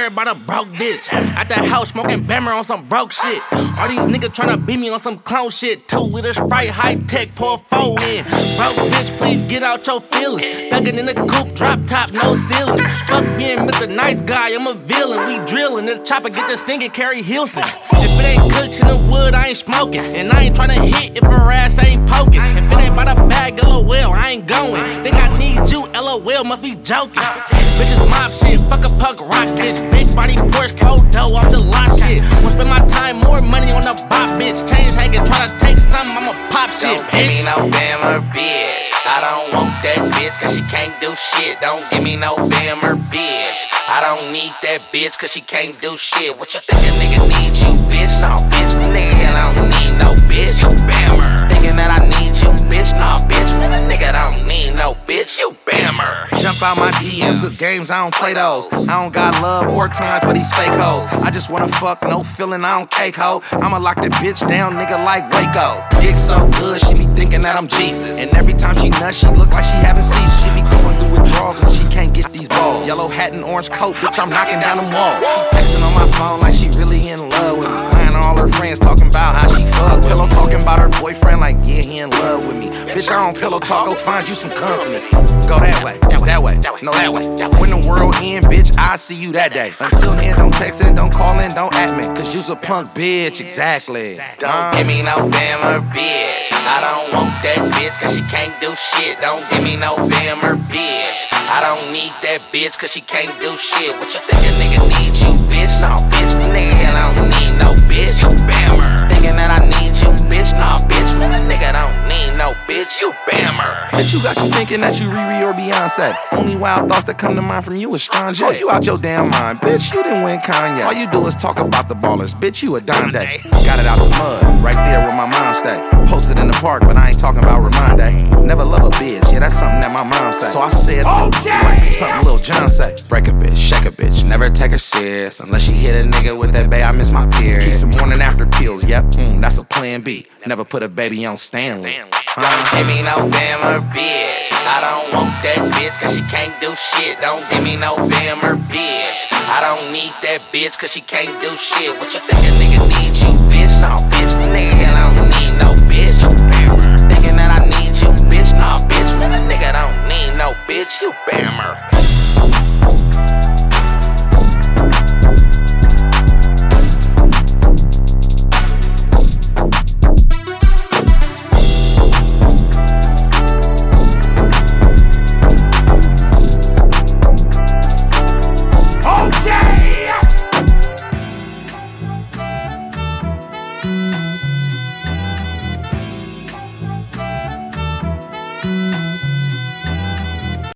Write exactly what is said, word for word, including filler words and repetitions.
worry about a broke bitch. At the house smoking Bammer on some broke shit. All these niggas tryna beat me on some clown shit. Two liter Sprite, high tech, pour four in. Broke bitch, please get out your feelings. Thuggin' in the coupe, drop top, no ceiling. Fuck being Mister Nice Guy, I'm a villain. We drillin', the chopper get to singing, Carrie Hilson. If it ain't cooks in the wood, I ain't smoking. And I ain't tryna hit if her ass ain't poking. If it ain't by the bag, LOL, I ain't going. Think I need you, LOL, must be joking. Bitches mob shit, fuck a punk rock bitch. Big body Porsche, photo off the lot shit. Wanna spend my time, more money on the bop bitch. Change hanging, tryna take something, I'ma pop shit, don't bitch. Give me no Bammer, bitch. I don't want that bitch, cause she can't do shit. Don't give me no Bammer, bitch. I don't need that bitch, cause she can't do shit. What you think a nigga need you, bitch? No, bitch, nigga, I don't need no bitch. You Bammer. Thinking that I need you, bitch? No, bitch, man, a nigga don't need no bitch. You Bammer. Jump out my D Ms, cause games, I don't play those. I don't got love or time for these fake hoes. I just wanna fuck, no feeling, I don't cake hoe. I'ma lock that bitch down, nigga, like Waco. Dick so good, she be thinking that I'm Jesus. And every time she nuts, she look like she having seizures. She be going through withdrawals when she can't get these balls. Yellow hat and orange coat, bitch, I'm knocking down them walls. She texting on my phone like she really in love with me. Lying to all her friends talking about how she fuck. Pillow talking about her boyfriend like, yeah, he in love with me. Bitch, I don't pillow talk, go find you some company. Go that way, that way, no that way. When the world end, bitch, I see you that day. Until then, don't text in, don't call in, don't at me. Cause you's a punk bitch, exactly. Don't give me no Bammer, bitch. I don't want that bitch, cause she can't do shit. Don't give me no Bammer, bitch. I don't need that bitch, cause she can't do shit. What you think a nigga need you, bitch? No, bitch, nigga, I don't need no bitch. You Bammer. Thinking that I need you, bitch? No, bitch, man, a nigga don't need no bitch. You Bammer. Bitch, you got you thinking that you Riri or Beyonce. Only wild thoughts that come to mind from you is Strong J. Oh, you out your damn mind, bitch, you didn't win Kanye. All you do is talk about the ballers, bitch, you a Donde. Got it out the mud, right there where my mom stay. Posted in the park, but I ain't talking about Ramonde. Never love a bitch, yeah, that's something that my mom say. So I said, okay, like something Lil Jon say. Break a bitch, shake a bitch, never take her serious. Unless she hit a nigga with that bae, I miss my period. Keep some morning after pills, yep, mm, that's a plan B. Never put a baby on Stanley. Don't give me no Bammer, bitch. I don't want that bitch, cause she can't do shit. Don't give me no Bammer, bitch. I don't need that bitch, cause she can't do shit. What you think a nigga need you, bitch? No,